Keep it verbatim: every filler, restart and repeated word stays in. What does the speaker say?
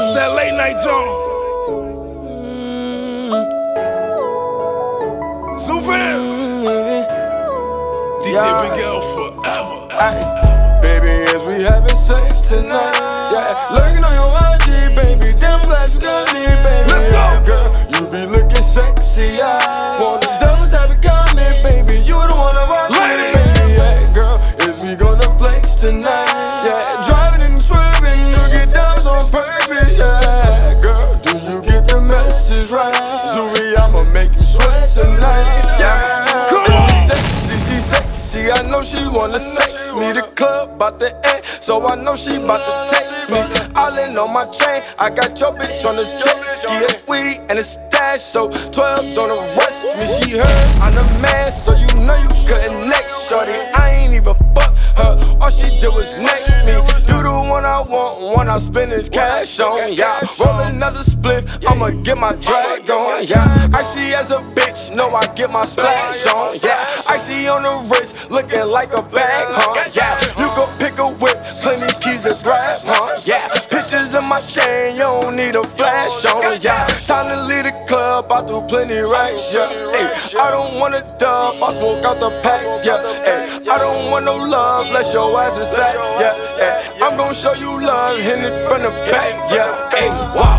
What's that late night joint? Sufan, D J Yeah. Big L forever. Ay, baby, as we having sex tonight. Yeah, looking on your I G, baby. Damn glad you got me, baby. Let's go. Girl, you be looking sexy. I want the double type of comment, baby. You the one to rock with, Ladies. baby. Yeah, girl, is we gonna flex tonight? Yeah, driving and swerving, you get down on purpose. Yeah, girl, do you get the message right? Zuri, I'ma make you sweat tonight. Yeah, Come she on. sexy, she sexy. I know she wanna sex me. The club bout to end, so I know she bout to text me. All in on my chain, I got your bitch on the jet ski. It's weed and it's stash, so twelve don't arrest me. She heard I'm the man, so you know you couldn't next, shorty. I ain't even fuck her, all she did was next me. You the one I want, one I spend this cash on. Yeah, roll another split, I'ma get my drag on. Yeah, I see as a bitch, know I get my splash on. Yeah, I see on the wrist, looking like a bag, huh? Yeah, you can pick a whip, plenty keys to grab, huh? Yeah, pictures in my chain, you don't need a flash on. Yeah, time to leave the club, I do plenty racks. Yeah, ay, I don't want a dub, I smoke out the pack. Yeah, ay, I don't want no love, let your ass is back. Yeah, ay, I'm gon' show you love, hit it from the back. Yeah, ay, wow.